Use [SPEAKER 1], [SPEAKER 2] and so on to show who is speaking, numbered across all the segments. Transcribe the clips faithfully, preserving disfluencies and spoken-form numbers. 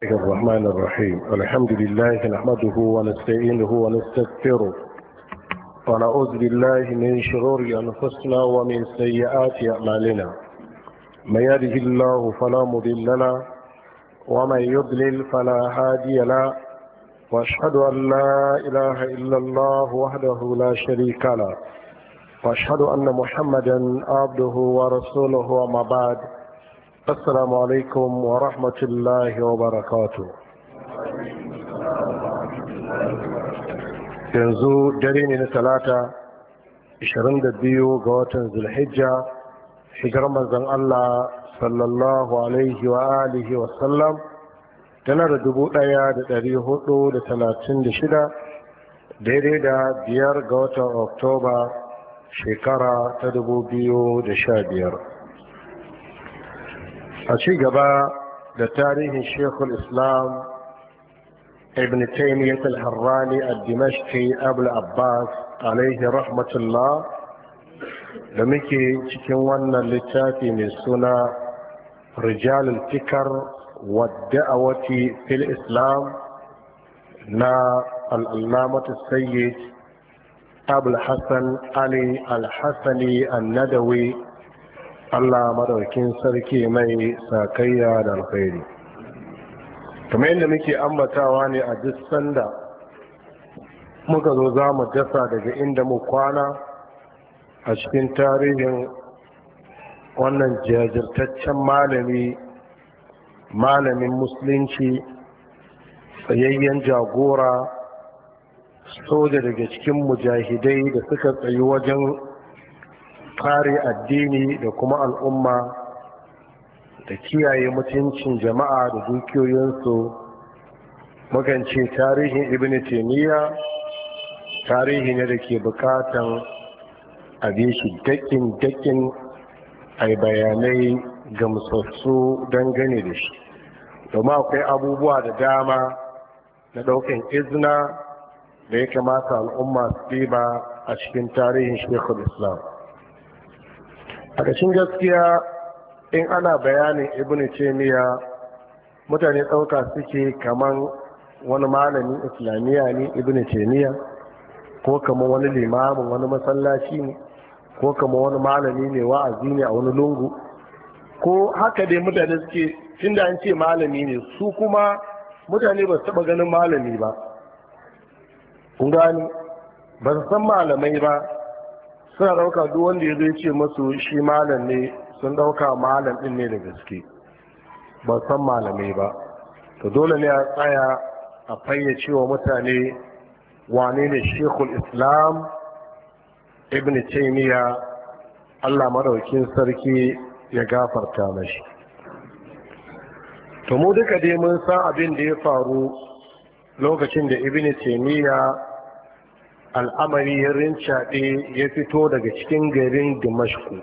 [SPEAKER 1] الرحمن الرحيم. الحمد لله نحمده ونستعينه ونستغفره ونعوذ بالله من شرور أنفسنا ومن سيئات أعمالنا. من يهده الله فلا مضل له ومن يضلل فلا هادي له، واشهد أن لا إله إلا الله وحده لا شريك له، واشهد أن محمدا عبده ورسوله. وما بعد، السلام عليكم ورحمة الله وبركاته. yanzu dare ne na talata ashirin da biyu ga watan zulhijja, hijar manzon Allah sallallahu alaihi wa alihi wa sallam tana da dubu ɗaya da ɗari hudu da talatin da shida, daidai da biyar ga watan oktoba shekara ta dubu biyu da sha biyar. a ci gaba da tarihin shekul islam ibn taymiyyah al-harrani al-dimashqi abul abbas alaihi rahmatullah da muke cikin wannan littafi mai suna rijal al-fikr wa da'awati fil islam na al-allamah sayyid abul hasan ali al-hasani an-nadawi, Allah madaukin sarki mai sakayya da alkhairi. kamar yadda muke ambatawa ne a duk sanda muka zo za mu dasa daga inda mu kwana a cikin tarihin wannan jajirtaccen malami malamin musulunci, tsayayyen jagora, soja daga cikin mujahidai da suka tsayi wajen kare addini da kuma al'umma da kiyaye mutuncin jama'a da dukiyoyinsu. magance tarihin ibn taymiya tarihi ne da ke bukatan abin shi dakin dakin ai bayanai gamsassu dangane da shi, domin akwai abubuwa da dama na daukan izina da ya kamata al'umma su ɗiba a cikin tarihin shekul islam. a ƙashin gaskiya, in ana bayanin ibn taymiya mutane ɗauka suke kaman wani malamin islamiyya ne ibn taymiya, ko kaman wani limamin wani masallaci ne, ko kaman wani malami ne wa'azi ne a wani lungu, ko haka dai mutane suke. tunda an ce malami ne, su kuma mutane ba su taɓa ganin malami ba, kun gani ba su san malamai ba, suna dauka duk wanda ya zai ce masu shi malam ne, sun dauka malam din ne da gaske, ba san malamai ba. to dole ne a tsaya a fayyace wa mutane wane ne shekul islam ibn taymiya, Allah madaukin sarki ya gafarta mashi. to mu duka dai mun san abin da ya faru lokacin da ibn taymiya al'amari ya rincaɗe ya fito daga cikin garin Dimashku.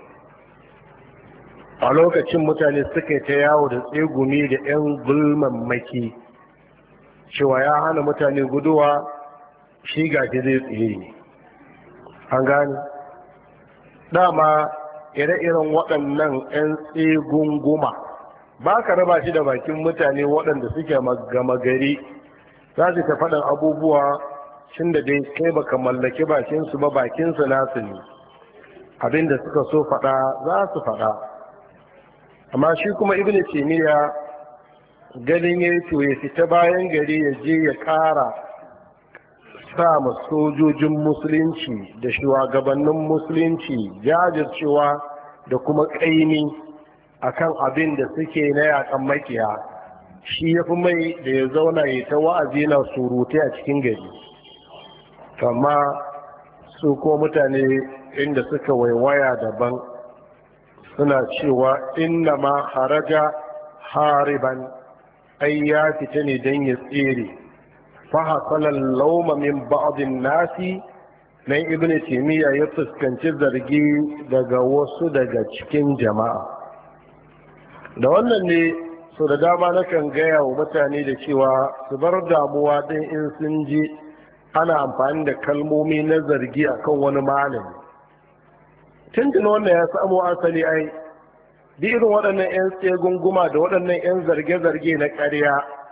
[SPEAKER 1] a lokacin mutane suka ta yawo da tsegumi da 'yan gulmammaki cewa ya hana mutane guduwa, shi gashi zai tsaye. an gani dama ire-iren waɗannan 'yan tsegunguma ba ka raba shi da bakin mutane waɗanda suke gama gari, za su ta faɗin abubuwa shin da dai kai baka mallaki bakinsu ba, bakinsu nasu ne, abinda suka so faɗa za su faɗa. amma shi kuma ibn taymiya ganin ya to ya fita bayan gari ya je ya ƙara sa ma sojojin musulunci da shugabannin musulunci jajircewa da kuma ƙaimi akan abin da suke na yaƙan makiya. shi ya fi mai da ya zauna ya ta wa'azi na surutai a cikin gari. amma su ko mutane inda suka waiwaya daban, suna cewa inna ma haraja hariban, ai ya fita ne don ya tsere. fahasalan lauma min ba'adin nasi, nan ibn taymiya ya fuskanci zargi daga wasu daga cikin jama'a. da wannan ne so da dama nakan gaya wa mutane da cewa su bar damuwa ɗin in sun ji ana amfani da kalmomi na zargi akan wani malami. tuntun wannan ya samu asali ai duk irin waɗannan 'yan tsegunguma da waɗannan 'yan zarge-zarge na ƙarya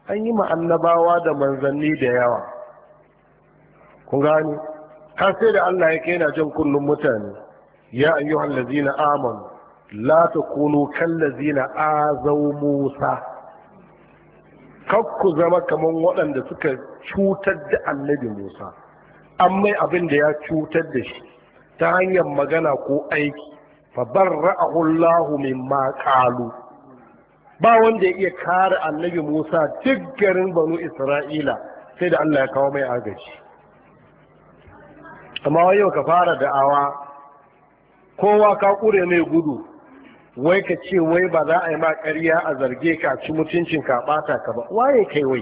[SPEAKER 1] an yi annabawa da manzanni da yawa, kun gani har sai da Allah ya kai na jan kullum mutane, ya ayyuhal ladzina amanu la takunu kal ladzina azaw Musa, kakku zama kaman waɗanda suka cutar da annabi Musa, an mai abin da ya cutar da shi ta hanyar magana ko aiki, fa barra'ahu Allahu mimma qalu. Ba wanda ya iya kare annabi Musa duk garin banu Isra'ila sai da Allah ya kawo mai agaji. Amma wai yau ka fara da'awa, kowa ka kure mai gudu, wai ka ce wai ba za a yi ma ƙarya a zarge ka ci mutuncin ka ɓata ka ba, waye kai wai?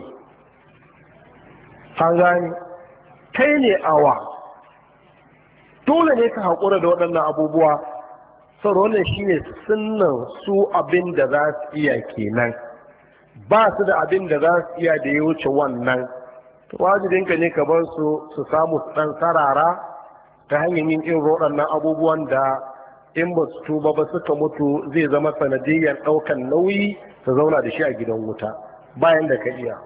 [SPEAKER 1] An gani, kai ne awa, dole ne ka haƙura da waɗannan abubuwa, saboda wannan shi ne sunnan su abin da za su iya kenan, ba su da abin da za su iya da ya wuce wannan. Wajibinka ne ka bar su su samu ɗan sarara ta hanyar yin irin waɗannan abubuwan da in ba su tuba ba suka mutu zai zama sanadiyyar ɗaukan nauyi su zauna da shi a gidan wuta bayan da ka iya.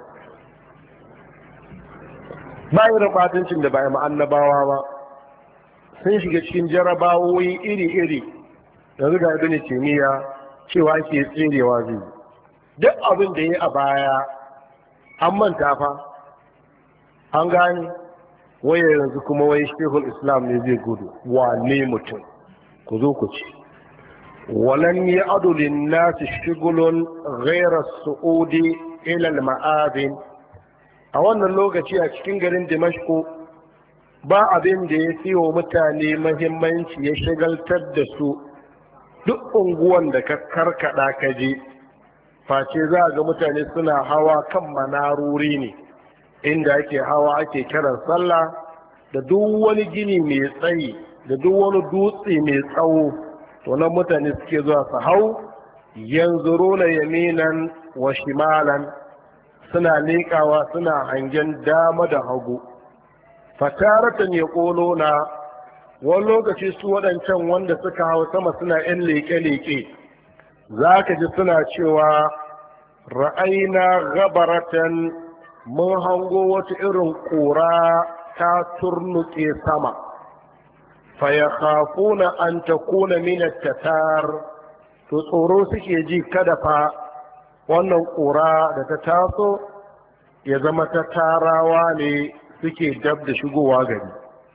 [SPEAKER 1] Bayan rabatancin da bayan annabawa ba sun shiga cikin jarabawoyi iri-iri da zuga ibn Taymiya cewa ke tserewa zai duk abin da ya a baya an manta fa. An gane waye yanzu kuma wai shehul islam ne zai gudu, wane mutum? Ku zo ku ci. walan ya adulin nasu shigulun ghairar su'udi ilal ma'adin. A wannan lokaci a cikin garin Dimashku ba abin da ya fi wa mutane mahimmanci ya shagaltar da su duk unguwan da ka karkada ka je, face za ga mutane suna hawa kan manaruri ne inda ake hawa ake kiran sallah, da duk wani gini mai tsayi da duk wani dutse mai tsawo, to nan mutane suke zuwa su hau, yanzuruna yaminan wa shimalan, suna leƙawa suna hangen dama da hagu. Fataratan ya ƙolo na wani lokaci su waɗancan wanda suka hau sama suna ‘yan leƙe-leƙe, za ka ji suna cewa ra'aina gabaratan, mun hango wata irin ƙura ta turnuke sama, faya khafuna an ta kuna minar tatar, to tsoro suke ji kada fa wannan ƙura da ta taso ya zama ta tarawa ne suke dab da shigowa gari.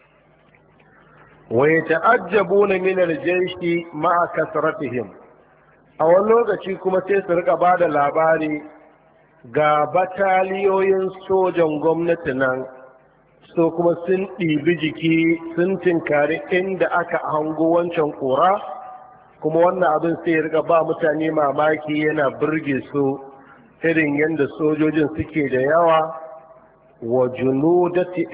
[SPEAKER 1] Wa ya ta'ajjabu na minar jaishi ma'a kasratihim, a wani lokaci kuma sai su rika ba da labari ga bataliyoyin sojan gwamnati nan, so kuma sun ɗibi jiki sun tinkari inda aka hango wancan ƙura, kuma wannan abin sai rika ba mutane mamaki yana burge su, irin yadda sojojin suke da yawa, wa junudati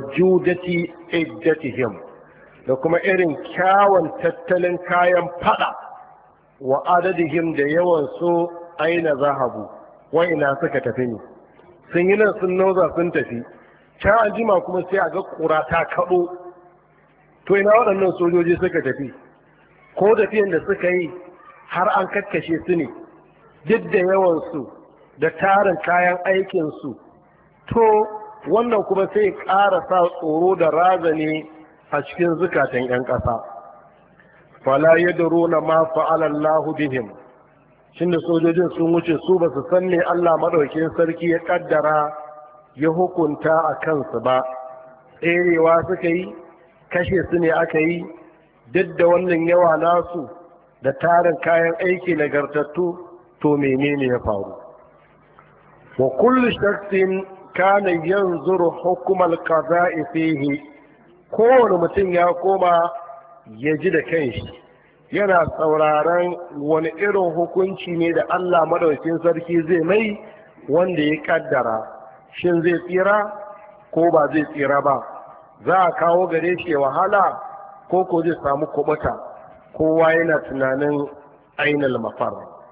[SPEAKER 1] iddatihim, da kuma irin kyawun tattalin kayan fada, wa adadihim da yawan su aina zahabu, wa ina suka tafi ne, sun yi nan sun nauza sun tafi, can an jima kuma sai a ga ƙura ta kaɗo, to ina waɗannan sojoji suka tafi, ko tafiyan da suka yi har an kakkashe su ne, duk da yawansu da tarin kayan aikinsu, to wannan kuma sai ƙara sa tsoro da razani a cikin zukatan 'yan ƙasa. Fala yadruna ma fa'ala Allahu bihim, shin da sojojin sun wuce su ba su san ne Allah madaukakin sarki ya kaddara ya hukunta a kansu ba, tserewa suka yi, kashe su ne aka yi, duk da wannan yawa nasu da tarin kayan aiki nagartattu, to menene ya faru? Wa kullu shakhsin kana yanzuru hukm al-qada'i fihi, kowane mutum ya koma ya ji da kanshi yana sauraron wani irin hukunci ne da Allah madaukakin sarki zai mai wanda ya kaddara, shin zai tsira ko ba zai tsira ba, za a kawo gare shi wahala ko ko zai samu kubuta. Kowa yana tunanin ainal mafar.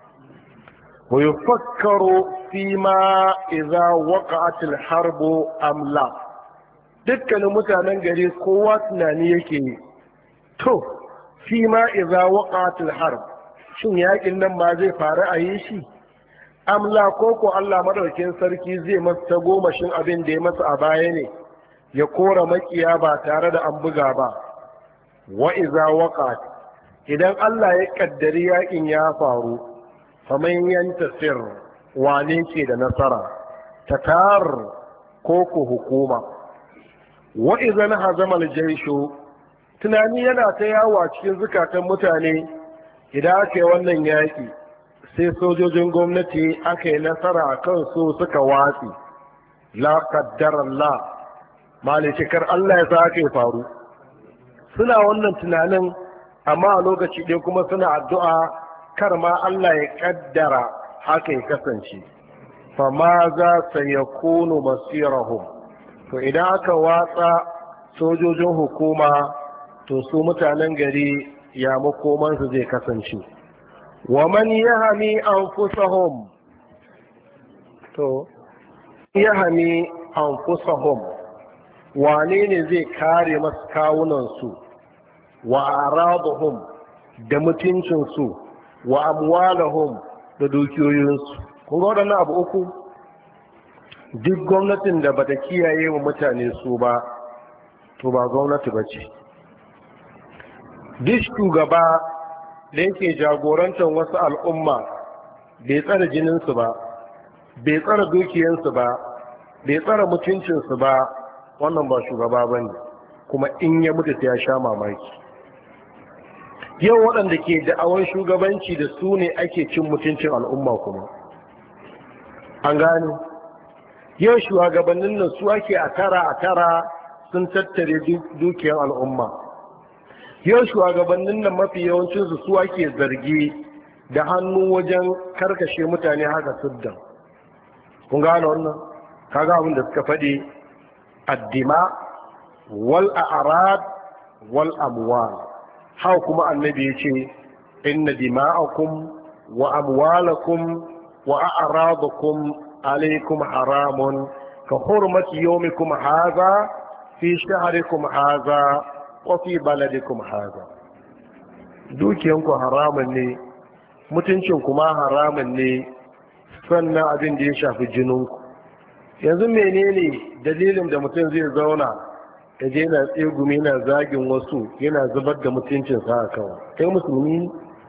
[SPEAKER 1] wa yufakkaru fi ma idza waqa'at al-harb am la, dukkanin mutanen gari kowa tunani yake yi, to fi ma idza waqa'at al-harb, shin yakin nan ma zai faru a yi shi? amla koko Allah madaukin sarki zai masa gomashin abin da ya masa a baya ne ya kora makiya ba tare da an buga ba. Wa iza waqat idan Allah ya kaddari yakin ya faru faman yantasir wane ke da nasara, tatar koko hukuma. Wa iza hazama aljayshu tunani yana ta yawo cikin zukatan mutane idan aka yi wannan yaki sai sojojin gwamnati aka yi nasara a kan su suka watsi, la qaddara Allah malikar Allah ya sa aka yi faru. Suna wannan tunanin amma a lokaci ɗaya kuma suna addu'a kar ma Allah ya kaddara haka ya kasance. Fama za ta yakunu masirahum, to idan aka watsa sojojin hukuma to su mutanen gari ya makomansu zai kasance. Wa man yahmi anfusahum, to yahmi anfusahum wane ne zai kare masu kawunansu, wa araduhum da mutuncinsu, wa amwalahum da dukiyoyinsu. Kun ga waɗannan abu uku duk gwamnatin da bata kiyaye wa mutane su ba to ba gwamnati ba ce. Duk shugaba da yake jagorantar wasu al'umma bai tsara jininsu ba, bai tsara dukiyansu ba, bai tsara mutuncinsu ba, wannan ba shugaba ba ne, kuma in ya mutu ya sha mamaki. Yau waɗanda ke da'awar shugabanci da su ne ake cin mutuncin al'umma kuma. An gane? Yau shugabannin nan su ake a tara a tara sun tattare dukiyar al'umma. Yau shugabannin nan mafi yawancinsu su ake zargi da hannu wajen karkashe mutane haka siddan. Kun gane wannan? Kaga abin da suka faɗi addima wal a'rad wal amwal. Hau kuma annabi ya ce inna dima'akum wa amwalakum wa a'radakum alaikum haramun ka hurmati yawmikum hadha fi shahrikum hadha wa fi baladikum hadha. Dukiyanku haramun ne, mutuncin kuma haramun ne, sannan abin da ya shafi jininku. Yanzu menene dalilin da mutum zai zauna ya je yana tsegumi yana zagin wasu yana zubar da mutuncinsa a kawai? Kai musulmi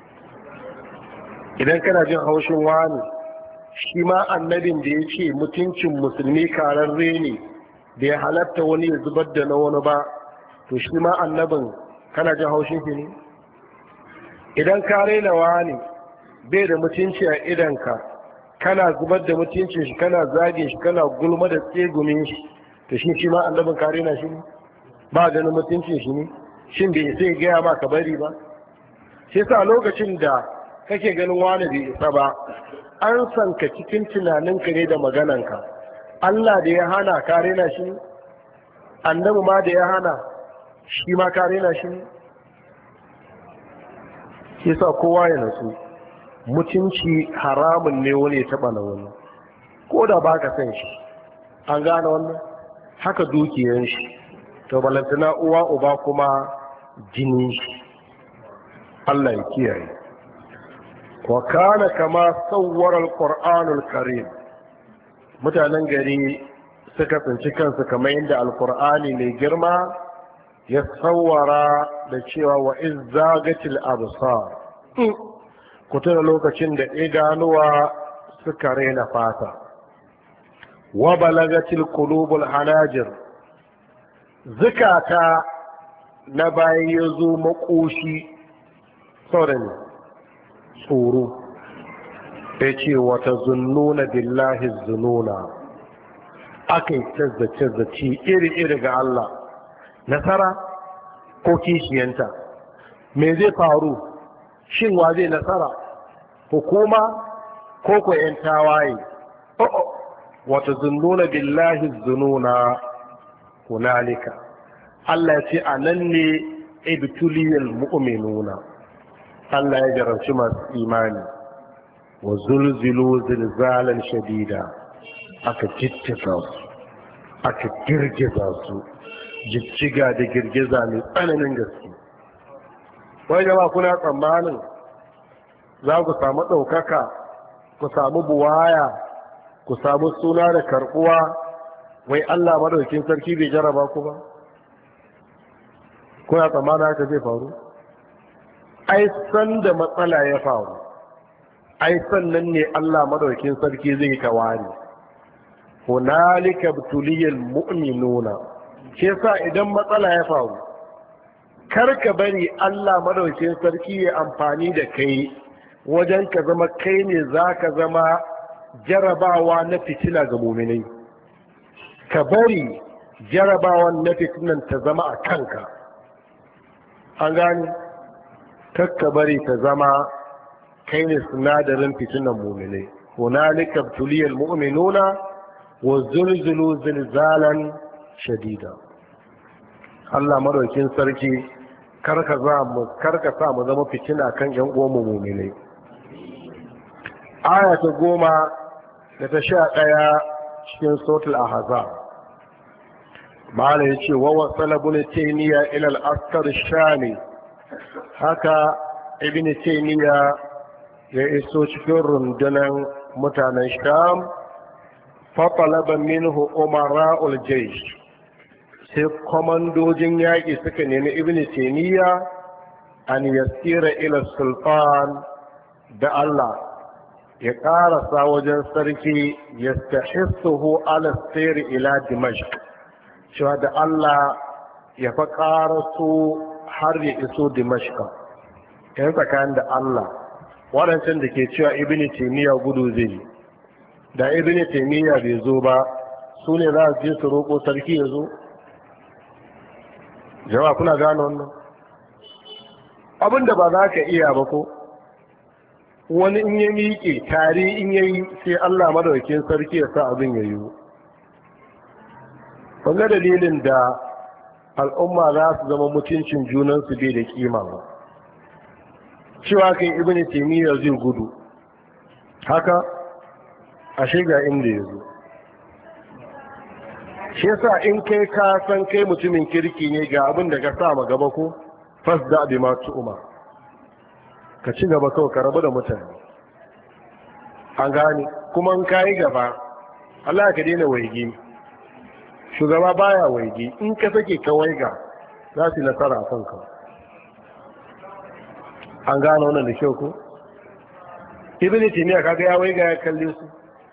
[SPEAKER 1] idan kana jin haushin wani, shi ma annabin da ya ce mutuncin musulmi kararre ne da ya halatta wani ya zubar da na wani ba, to shi ma annabin kana jin haushin shi ne? Idan ka raina wani bai da mutunci a idanka, kana zubar da mutuncin shi, kana zagin shi, kana gulma da tsegumin shi, to shi shi ma annabin ka raina shi ne? Ba ganin mutuncin shi ne? Shin bai sai gaya ma ka bari ba? Shi sa lokacin da kake ganin wani bai isa ba, an san ka cikin tunaninka ne da magananka. Allah da ya hana ka raina shi ne? Annabi ma da ya hana shi ma ka raina shi ne? Shi sa kowa ya nasu, mutunci haramun ne wani ya taɓa na wani, ko da ba ka san shi. An gane wannan? Haka dukiyan shi, to balantana uwa uba kuma jini shi. Allah ya kiyaye. Wa kana kama sawwara al-Qur'anul Karim, mutanen gari suka tsinci kansu kamar yadda al-Qur'ani mai girma ya sawwara da cewa wa izzagatil absar. Ku tuna lokacin da idanuwa suka rena fata, wa balagatil qulubul hanajir, zukata na bayan ya zo makoshi sauran tsoro. Ya ce wata zunnuna billahi zununa, aka yi tazzace-zace iri-iri ga Allah, nasara ko kishiyanta. Me zai faru? Shin wa zai nasara? Hukuma ko ko 'yan tawaye? Oh, wata zunnuna billahi zununa hunalika. Allah ya ce a nan ne ibtuliyal mu'minuna, Allah ya jarabci masu imani. Wa zulzilu zilzalan shadida, aka jijjiga su, aka girgiza su, jijjiga da girgiza mai tsananin gaske. Wai jama'a kuna tsammanin za ku samu ɗaukaka ku samu buwaya ku samu suna da karbuwa, wai Allah madaukin sarki bai jaraba ku ba? ko ya tsammana haka zai faru? ai san da matsala ya faru, ai sannan ne Allah madaukin sarki zai tawari. hunalika btuliyal mu'minuna. shi yasa idan matsala ya faru, kar ka bari Allah madaukin sarki ya amfani da kai wajen ka zama kai ne zaka zama jarabawa na fitina ga mu'minai. ka bari jarabawan na fitinan ta zama a kanka. an gani, kakka bari ta zama kai ne sinadarin fitinan mu'minai. hunalika btuliyal mu'minuna wa zulzulu zilzalan shadida. Allah madaukin sarki karka za mu karka sa mu zama fitina kan yan uwan mu mu'minai. aya ta goma da ta sha ɗaya cikin suratul ahzab, mala yace wa wasala ibn taymiya ila al-askar shami. haka ibn taymiya ya iso cikin rundunan mutanen sham. fatalaba minhu umara'ul jaysh, sai komandojin yaƙi suka nemi ibn taymiya an yasira ila sultan da Allah ya ƙarasa wajen sarki yastahissuhu ala sayr ila dimashq, cewa da Allah ya fa ƙaraso har ya iso dimashq. yan tsakanin da Allah waɗancan da ke cewa ibn taymiya gudu zai yi, da ibn taymiya bai zo ba, su ne za su je su roƙo sarki ya zo? jama'a kuna gane wannan abinda ba za ka iya ba ko wani in ya miƙe tare in yayi sai Allah madaukakin sarki ya sa abin ya yi. wanda dalilin da al'umma za su zama mutuncin junansu bai da kima ba, cewa kai ibn taymiya zai gudu, haka ashe ga inda ya zo. shi yasa in kai ka san kai mutumin kirki ne ga abin da ka sa ma gaba ko fasda bi ma tu'ma, ka ci gaba kawai ka rabu da mutane. an gane, kuma in kai gaba Allah ka daina waige. shugaba baya waige, in ka sake ka waiga za su nasara a kanka. an gane wannan da kyau ko? ibn taymiya kaga ya waiga ya kalle su.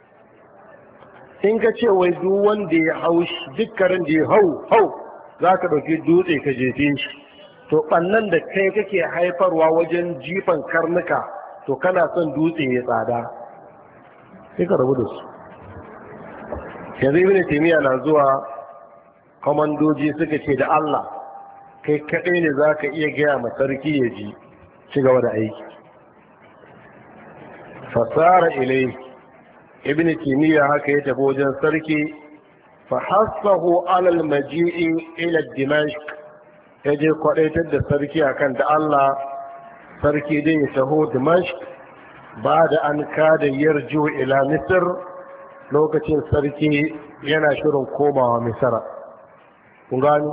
[SPEAKER 1] in ka ce wai duk wanda ya hau dukkanin da ya hau hau za ka ɗauki dutse ka jefe shi, to ɓannan da kai kake haifarwa wajen jifan karnuka, to kana son dutse ya tsada, sai ka rabu da su. yanzu ibn taymiya na zuwa, kwamandoji suka ce da Allah kai kaɗai ne za ka iya gaya ma sarki ya ji, ci gaba da aiki. fasara ilai, ibn taymiya haka ya tafi wajen sarki. fa hassahu alal maji'i ila dimashq, ya je kwadaitar da sarki akan da Allah sarki dai ya taho dimashq ba da an kada yarju ila misr, lokacin sarki yana shirin komawa misra. kun gani,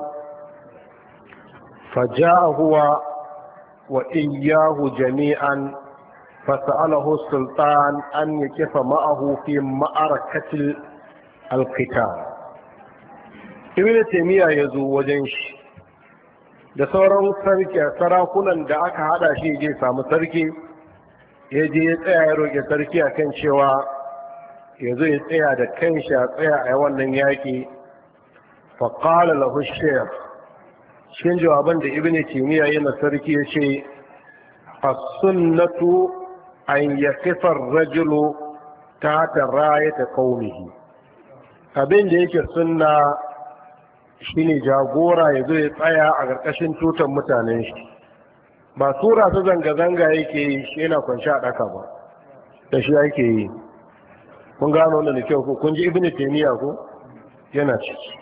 [SPEAKER 1] fa ja'a huwa wa iyyahu jami'an فسأله السلطان أن يكف معه في معركة القتال. ابن تيمية يزو وجنش da sauran sarki sarakunan da aka hada shi je samu sarki, ya je ya tsaya ya roƙe sarki akan cewa ya zo ya tsaya da kanshi a tsaya a wannan yaƙi. fa qala lahu shaykh, cikin jawaban da ibn taymiya yana sarki ya ce as-sunnatu an yaqifa ar-rajulu tahta rayati qawmihi, abin da yake sunna shine jagora ya zo ya tsaya a ƙarƙashin tutan mutanen shi, ba tura su zanga-zanga yake yi shi yana kwanci a ɗaka ba, da shi yake yi. kun gano wannan da kyau ko? kun ji ibn taymiya ko? yana ciki,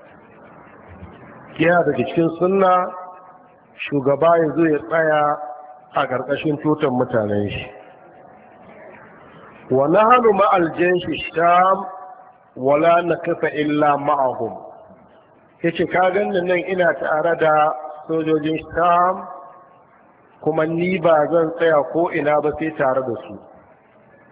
[SPEAKER 1] yana daga cikin sunna shugaba ya zo ya tsaya a ƙarƙashin tutan mutanen shi. wa nahnu ma'al jayshi sham wala nakafa illa ma'ahum, yace ka ganni nan ina tare da sojojin sham kuma ni ba zan tsaya ko ina ba sai tare da su.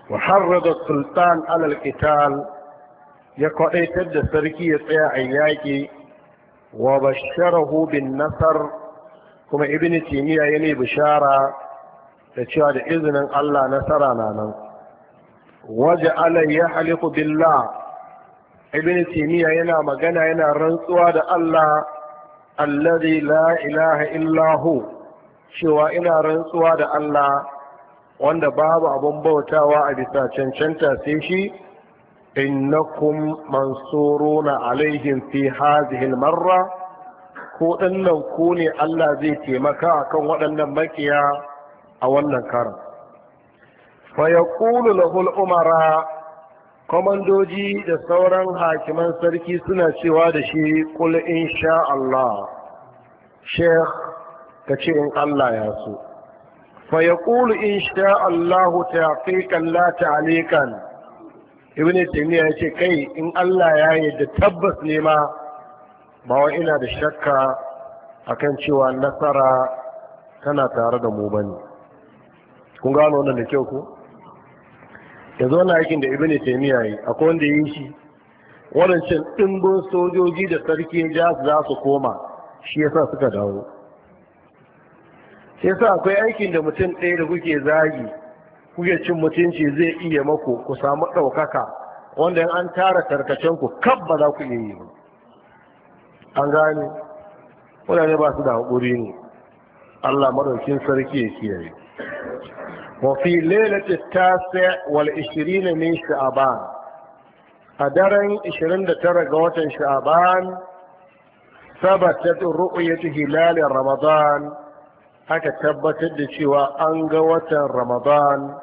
[SPEAKER 1] wa harrada sultan alal qital ya kwadaitar da sarki ya tsaya a yaƙi wa basharahu bin nasar kuma ibn timiya ya ne bishara da cewa da izinin Allah nasara na nan waje alai ya halifu billah ibn timiya yana magana yana rantsuwa da Allah alladhi la ilaha illahu cewa ina rantsuwa da Allah wanda babu abun bautawa a bisa cancanta sai shi innakum mansuruna alaihim fi hadhihi almarra ko dinnan ku ne Allah zai taimaka akan waɗannan makiya a wannan karan fa yaqulu lahu al-umara komandoji da sauran hakiman sarki suna cewa da shi qul insha Allah sheikh kace in Allah ya so fa yaqulu insha Allah taqiqan la ta'liqan ibn taymiya yace kai in Allah ya yarda tabbas ne ma ba wai ina da shakka akan cewa nasara tana tare da mu bane kun gano wannan da kyau ko yanzu wannan aikin da ibn taymiya yi akwai wanda yi shi wadancan dimbin sojoji da sarki ja za su koma shi yasa suka dawo sai yasa akwai aikin da mutum ɗaya da kuke zagi kuke cin mutunci zai iya mako ku samu ɗaukaka wanda in an tara tarkacen ku kab ba za ku iya yi ba an gane wadanda ba su da haƙuri ne Allah madaukin sarki ya kiyaye wa fi lailatul tasi' wal ishirin min sha'ban a daren ishirin da tara ga watan sha'ban sabatat ru'yatu hilal ramadan aka tabbatar da cewa an ga watan ramadan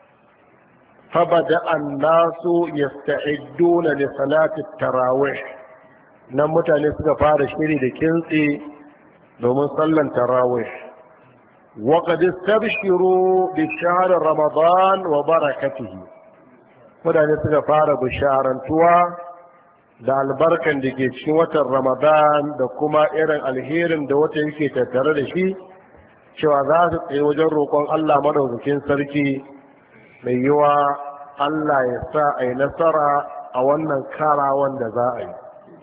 [SPEAKER 1] فبدأ الناس يستعدون لصلاة التراويح nan mutane suka fara shiri da kintsi domin sallan tarawih wa qad istabshiru bi shahr ramadan wa barakatihi mutane suka fara bisharantuwa da albarkan da ke cikin watan ramadan da kuma irin alherin da wata yake tattare da shi cewa za su tsaye wajen roƙon Allah madaukakin sarki mai yiwa Allah ya sa a yi nasara a wannan karawan da za a yi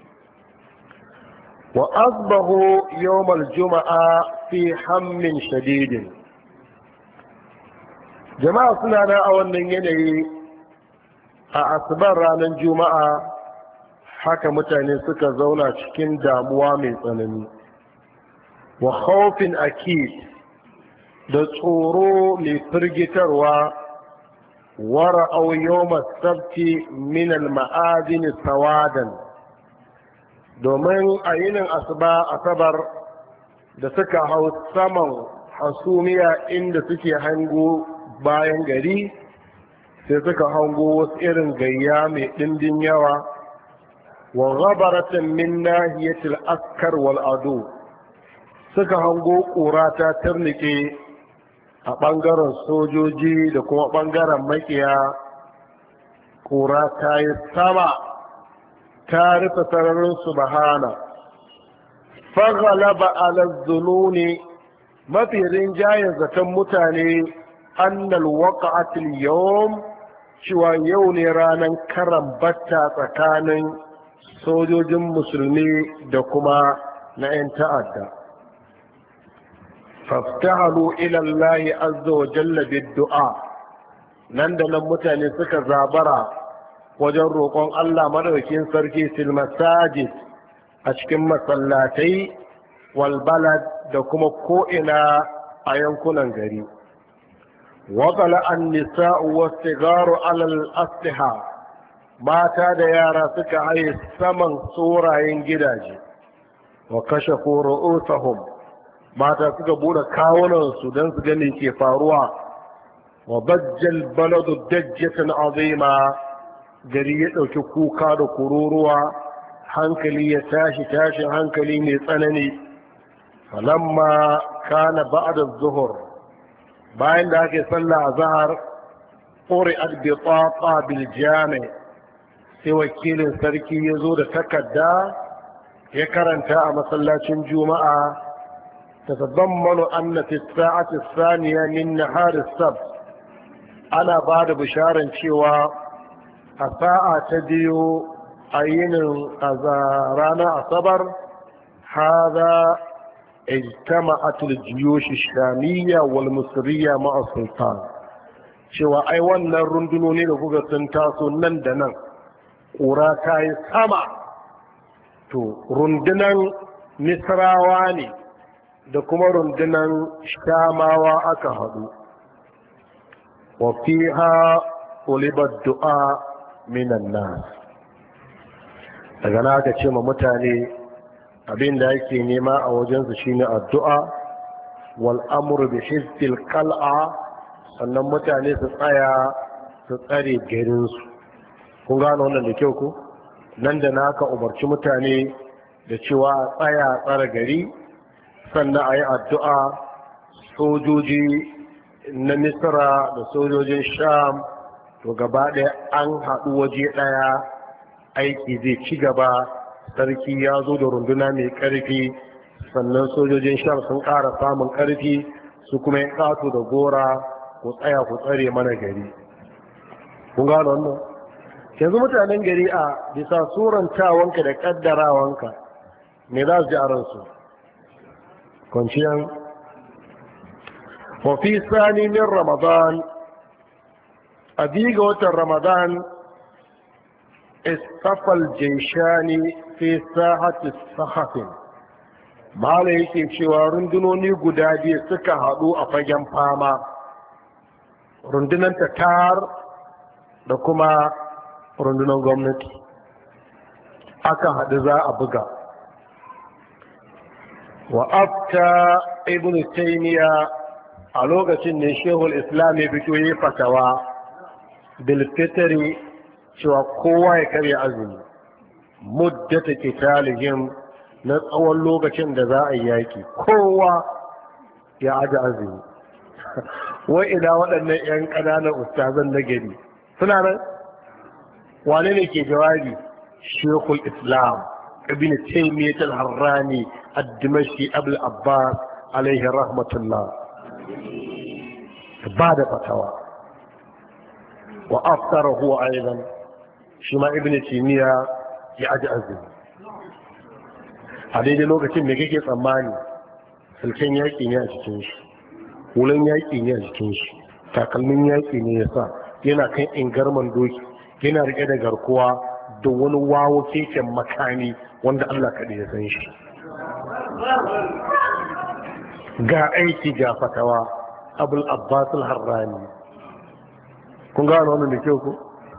[SPEAKER 1] wa asbahu yawmal juma'a fi hammin shadidin jama'a suna na a wannan yanayi a asibar ranar juma'a haka mutane suka zauna cikin damuwa mai tsanani wa khawfin akid da tsoro mai firgitarwa ورأوا يوم السبت من المآذن سوادا domin a yinin asuba asabar da suka hau saman hasumiya inda suke hango bayan gari sai suka hango wasu irin gayya mai ɗimbin yawa wa ghabaratan min nahiyatil askar wal adu suka hango ƙura ta turnike a ɓangaren sojoji da kuma ɓangaren makiya ƙura ta yi sama ta rufe sararin subhana faghalaba ala zununi mafi rinjayen zaton mutane annal waqa'atil yawm cewa yau ne ranar karan batta tsakanin sojojin musulmi da kuma na 'yan ta'adda faftahalu ila Allah azza wa jalla bid-du'a nan da nan mutane suka zabara wajen roƙon Allah madaukakin sarki fil masajid a cikin masallatai wal balad da kuma ko'ina a yankunan gari wa qala an-nisa'u was-sigaru 'ala al-asliha mata da yara suka haye saman tsorayen gidaje wa kashafu ru'usahum mata suka bude kawunansu don su gani ke faruwa wa bajjal baladu dajjatan azima gari ya ɗauki kuka da kururuwa hankali ya tashi tashin hankali mai tsanani falamma kana ba'da zuhur bayan da ake sallah azhar quri'at bi taqa bil jami' sai wakilin sarki ya zo da takarda ya karanta a masallacin juma'a تتضمن أن في الساعة الثانية من نهار السبت ana ba da bisharan cewa a sa'a ta biyu a yinin ranar asabar haza ijtama'atul jiyush ash-shamiyya wal misriyya ma'a sultan, cewa ai wannan rundunoni da kuka sun taso nan da nan ƙura ta yi sama, to rundunan misrawa ne da kuma rundunan shamawa aka haɗu. wa fiha ulibar du'a minan nas, daga na aka ce ma mutane abin da yake nema a wajensu shine addu'a wal amru bi hizbil qal'a, sannan mutane su tsaya su tsare garinsu. kun gano wannan da kyau ko nan da na aka umarci mutane da cewa a tsaya tsare gari, sannan a yi addu'a. sojoji na misra da sojojin sham to gaba ɗaya an haɗu waje ɗaya, aiki zai ci gaba. sarki ya zo da runduna mai ƙarfi, sannan sojojin sham sun ƙara samun ƙarfi, su kuma yin ƙato da gora ku tsaya ku tsare mana gari. kun gano wannan? yanzu mutanen gari a bisa surantawanka da ƙaddarawanka me za su ji a ransu? kwanciyar. wafi sani min ramadan, a biyu ga watan ramadan istafal jaishani fi sahati sahafin, mala yake cewa rundunoni guda biyu suka haɗu a fagen fama, rundunan tatar da kuma rundunan gwamnati aka haɗu za a buga. wa afta ibn taymiya, a lokacin ne shehul islam ya fito yi fatawa bil fitri, cewa kowa ya karya azumi muddata qitalihim, na tsawon lokacin da za a yi yaki kowa ya aje azumi. wai ina waɗannan 'yan ƙananan ustazan na gari suna nan? wane ne ke jawabi? shekul islam ibn taymiyyah al-harrani ad-dimashqi abul abbas alaihi rahmatullah ba da fatawa. wa aftara huwa aidan, shi ma ibn taymiyyah ya aje azumi. a daidai lokacin da kake tsammani sulken yaƙi ne a cikin shi, wulan yaƙi ne a jikin shi, takalmin yaƙi ne ya sa, yana kan ingarman doki, yana riƙe da garkuwa da wani wawo keken makami wanda Allah kaɗai ya san shi. ga aiki ga fatawa abul abbas al-harrani. kun gano wannan da kyau ko?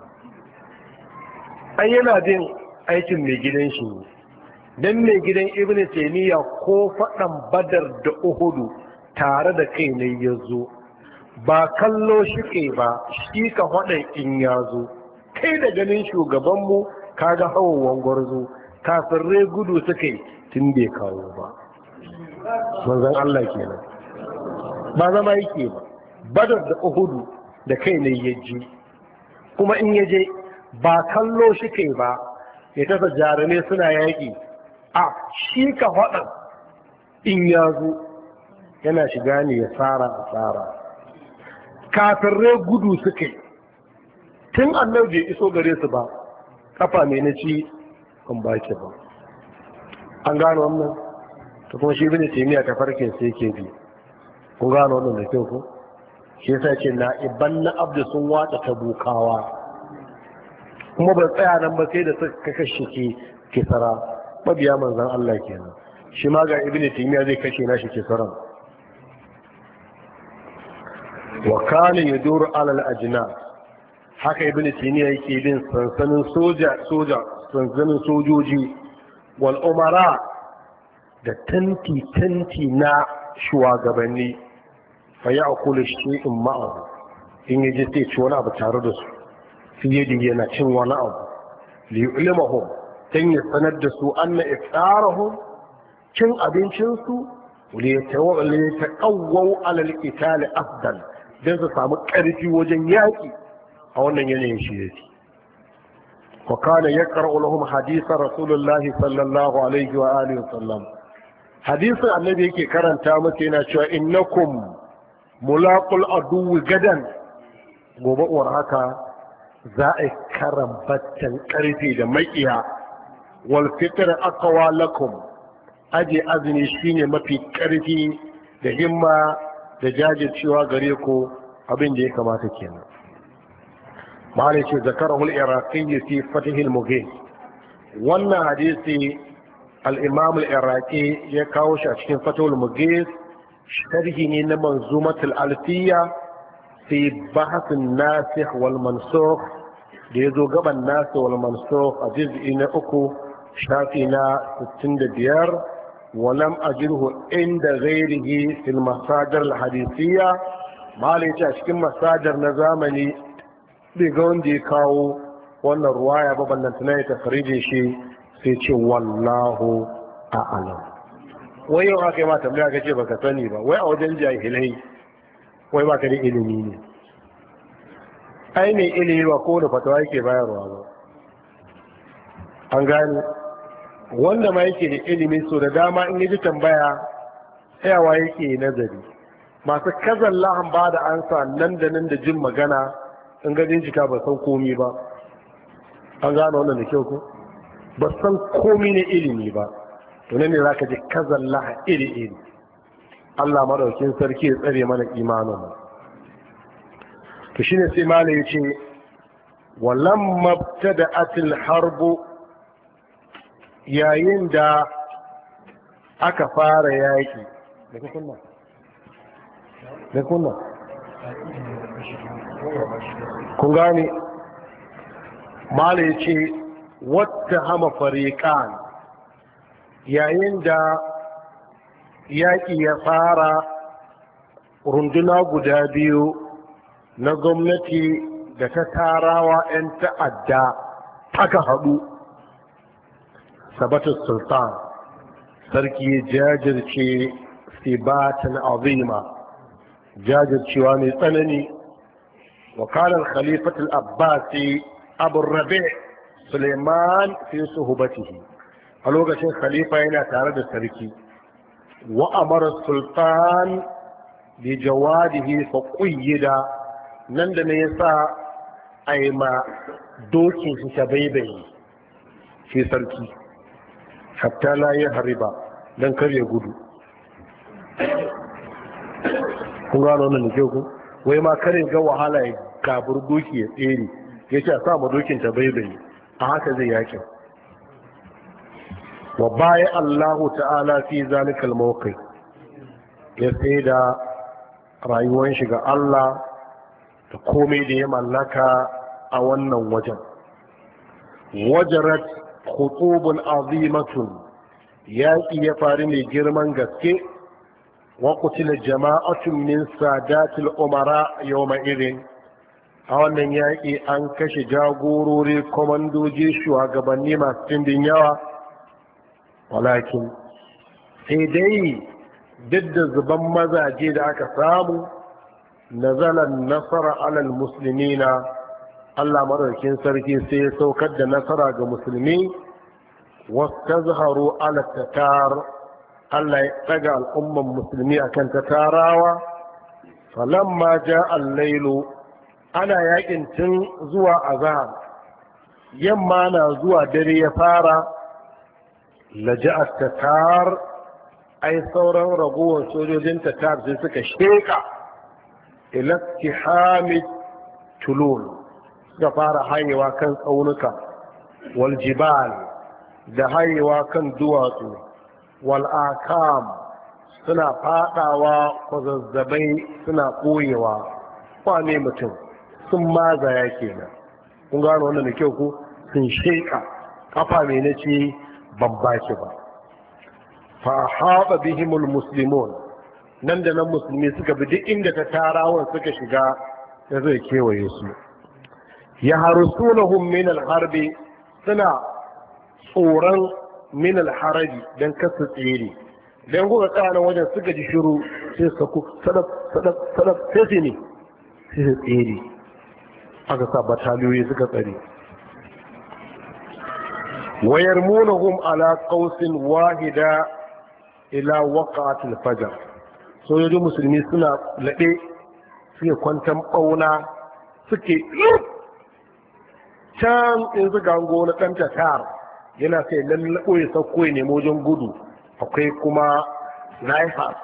[SPEAKER 1] ai yana jin aikin mai gidan shi ne, dan mai gidan ibn taymiya ko faɗan badar da uhudu tare da kai ne ya zo, ba kallo shi ke ba, shi ka faɗa in ya zo. kai da ganin shugabanmu kaga hawan gwarzo, kafirrai gudu suka yi tun bai kawo ba. manzon Allah kenan, ba zama yake ba. badar da uhudu da kai ne ya ji, kuma in ya je ba kallo shi kai ba ya tasa jarumai suna yaƙi, a shi ka faɗa in ya zo yana shiga ne ya tsara a tsara. kafirai gudu suka yi tun annabi bai iso gare su ba, kafa mai na ci kan baki ba. an gano wannan? ta kuma shi bin taimiyya ta farkin sai ke bi. kun gano wannan da kyau ko? shi yasa ce na iban na abdu sun watsa ta bukawa, kuma ba tsaya nan ba sai da suka kashe ke kisara. mabiya manzan Allah kenan. shi ma ga ibn taimiyya zai kashe nashi kisaran. wa kana yaduru alal ajna, haka ibn taymiya yake bin sansanin soja soja sansanin sojoji wal umara da tanti tanti na shugabanni, fa ya'kulu shay'in ma'ahu, in yaje sai ci wani abu tare da su, sai yadi yana cin wani abu, li yu'limahum, dan ya sanar da su anna iftarahum, cin abincin su li yataqawwu ala al-qital afdal, dan su samu ƙarfi wajen yaƙi a wannan yanayin shi yake. wa kana yaqra'u lahum hadisa rasulullahi sallallahu alaihi wa alihi wa sallam, hadisin annabi yake karanta musu yana cewa innakum mulaqul aduwwi gadan, gobe uwar haka za a karambatan ƙarfi da maƙiya. wal fitr aqwa lakum, aje azumi shine mafi ƙarfi da himma da jajircewa gare ku, abin da ya kamata kenan. malai ce zakarahul iraqi fi fatihil mughith, wannan hadisi al-imam al-iraqi ya kawo shi a cikin fatihul mughith, sharhi ne na manzumatul alfiya fi bahasin nasikh wal mansukh, da yazo gaban nasikh wal mansukh a juz'i na uku shafi na sittin da biyar. ولم أجره عند غيره في المصادر الحديثية ما ليش أشكي مصادر نظامني بيقون دي كاو وانا رواية بابا نتناية تخريجي شي سيتي والله أعلم. ويو هاكي ما تبليها كجيبا كتانيبا ويو جنجاي إلي ويو ما كري إلميني أيني إلي وكون فتوايكي بايروا أنغاني wanda ma yake da ilimi so da dama in yaji tambaya tsayawa yake nazari. Masu kazan lahan ba da ansa nan da nan da jin magana in ga jika ba san komi ba. An gano wannan da kyau ko? Ba san komi ne ilimi ba. To nan ne za ka ji kazan laha iri-iri. Allah madaukin sarki ya tsare mana imanin mu. To shine sai malai ya ce walamma btada'atil harbu, yayin da aka fara yaƙi da kunna da kunna kun gane mala ya ce wata hama fariƙan, yayin da yaƙi ya fara, runduna guda biyu na gwamnati da ta tarawa 'yan ta'adda aka haɗu. sabatar sultan, sarki jajirce sibatan azima, jajircewa mai tsanani. wakalar khalifatul abbasi abu rabi suleiman fi suhubatihi, a lokacin khalifa yana tare da sarki. wa amara sultan bi jawadihi fa qayyida, nan da ne yasa ai ma dokin shi ta baibayi shi sarki, hatta la ya hariba, don kar ya gudu. kun gano wannan da ku wai ma kare ga wahala ya kabur doki ya tsere, ya ce a sa ma dokin ta baibayi, a haka zai yakin. wa baya Allahu ta'ala fi zalikal mawqi, ya sai da rayuwar shi ga Allah da komai da ya mallaka a wannan wajen. wajarat khutubun azimatun, yaƙi ya faru mai girman gaske. wa qutila jama'atun min sadatil umara yawma idin, a wannan yaƙi an kashe jagorori, komandoji, shugabanni masu ɗimbin yawa. walakin sai dai duk da zuban mazaje da aka samu, nazalan nasara alal muslimina, Allah madaukakin sarki sai ya saukar da nasara ga musulmi. wastazharu ala tatar, Allah ya daga al'umman musulmi akan tatarawa. falamma ja al-lailu, ana yakin tun zuwa azhar, yamma na zuwa dare ya fara. laja'a tatar, ai sauran ragowar sojojin tatar sai suka sheka ila ittihami tulul, suka fara hayewa kan tsaunuka, wal jibal, da hayewa kan duwatsu, wal akam, suna fadawa kwazazzabai, suna koyewa. kwane mutum sun mazaya kenan. kun gano wannan da kyau ko sun sheka kafa mai na ce ban baki ba. fa haɓa bihimul muslimun, nan da nan musulmi suka bi duk inda ta tarawan suka shiga, da zai kewaye su. ya harusunahum min al-harbi, suna tsoron min al-harabi dan kasu tsere. dan kuka tsana wajen suka ji shiru sai su sadaf sadaf sadaf sai ne sai su tsere. aka sa bataliyoyi suka tsare. wayarmunahum ala qausin wahida ila waqa'atil fajr, sojojin musulmi suna laɗe suke kwantan ɓauna suke can in su gango na ɗan tatar yana sai lallaɓo ya sauko ya nemo wajen gudu. Akwai kuma snipers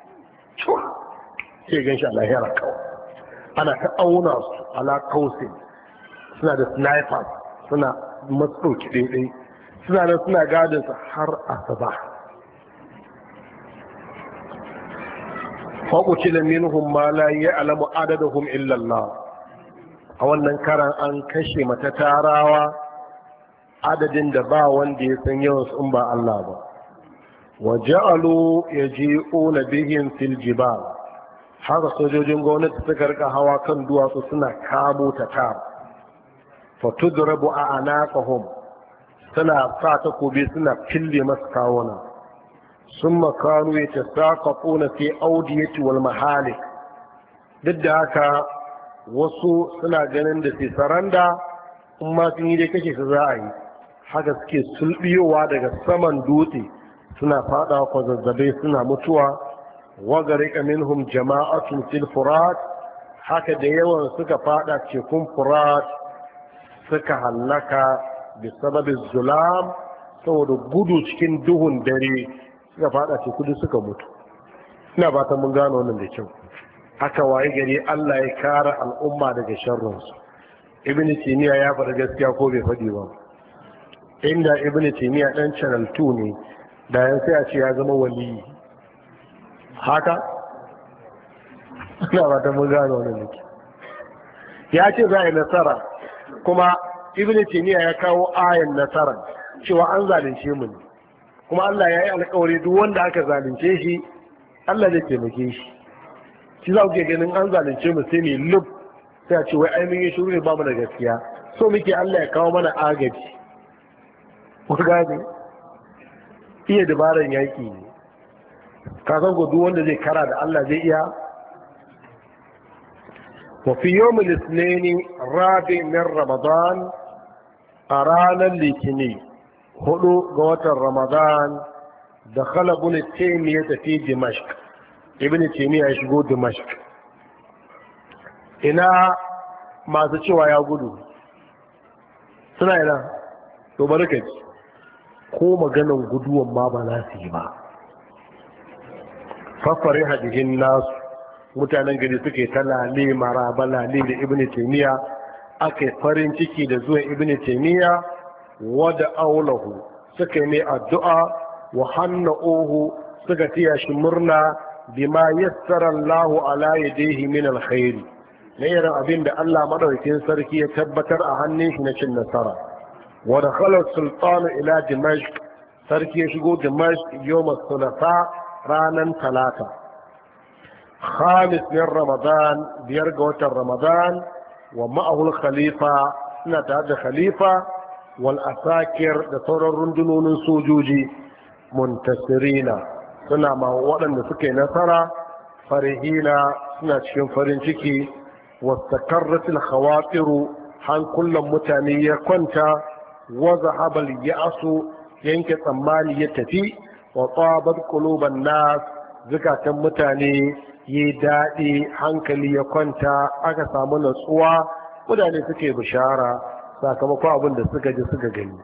[SPEAKER 1] sai gan shi a lahira kawai ana ta auna su ala kausin suna da snipers suna matsauki ɗaiɗai suna nan suna gadinsa har asuba. faƙuci da minhum ma la ya'lamu adadahum illa Allah. A wannan karan an kashe mata tarawa adadin da ba wanda ya san yawan su in ba Allah ba. wa ja'alu yaji'una bihim fil jibal. haka sojojin gwamnati suka rika hawa kan duwatsu suna kamo ta tar fa tudrabu a'naqahum suna sa takobi suna fille masu kawuna. sun makanu ya ta saƙaƙo fi audiyati wal mahalik. duk da haka wasu suna ganin da su saranda in ma sun yi dai kashe su za a yi. haka suke sulbiyowa daga saman dutse suna fada kwa zazzabai suna mutuwa. wagare minhum jama'atun fil furat. haka da yawan suka fada tekun furat suka hallaka bisababin zulam saboda gudu cikin duhun dare suka fada ce kudu suka mutu. ina ba ta mun gano wannan da kyau. haka waye gari Allah ya kare al'umma daga sharrinsu. ibn taymiya ya faɗa gaskiya ko bai faɗi ba? inda ibn taymiya dan channel two ne da yan sai a ce ya zama wali. haka ina ba ta mun gano wannan da kyau. ya ce za a yi nasara kuma ibn taymiya ya kawo ayan nasara cewa an zalunce mu ne kuma Allah ya yi alƙawari duk wanda aka zalunce shi Allah zai taimake shi. shi za ku ke ganin an zalunce mu sai ne lub sai a ce wai ai mun yi shiru ne ba mu da gaskiya so muke Allah ya kawo mana agaji. ku gane iya dabaran yaƙi ne. ka san ko duk wanda zai kara da Allah zai iya. wa fi yawmil ithnain rabi min ramadan a ranar litini hudu ga watan ramadan da khala ibn taymiya tafi dimashq. ibn taymiya ya shigo dimashq. ina masu cewa ya gudu suna ina to barkaci ko maganan guduwan ma ba za su yi ba. fafare hadihin nasu mutanen gari suke ta lale maraba lale da ibn taymiya. aka yi farin ciki da zuwan ibn taymiya wada aulahu suka yi mai addu'a wa hanna'uhu suka tiya shi murna bima yassara Allahu ala yadayhi min alkhairi na irin abin da Allah madaukakin sarki ya tabbatar a hannun shi na cin nasara. wa dakhala sultanu ila dimashq. sarki ya shigo dimashq yawm thulatha ranan talata khamis min ramadan biyar ga watan ramadan wa ma'ahul khalifa suna tare da khalifa wal asakir da sauran rundunonin sojoji muntasirina suna ma waɗanda suka yi nasara farihina suna cikin farin ciki wastakarratil khawatiru hankulan mutane ya kwanta wa zahabal ya'su yanke tsammani ya tafi wa tabat quluban nas zukatan mutane yi daɗi hankali ya kwanta aka samu natsuwa mutane suke bishara sakamakon abin da suka ji suka gani.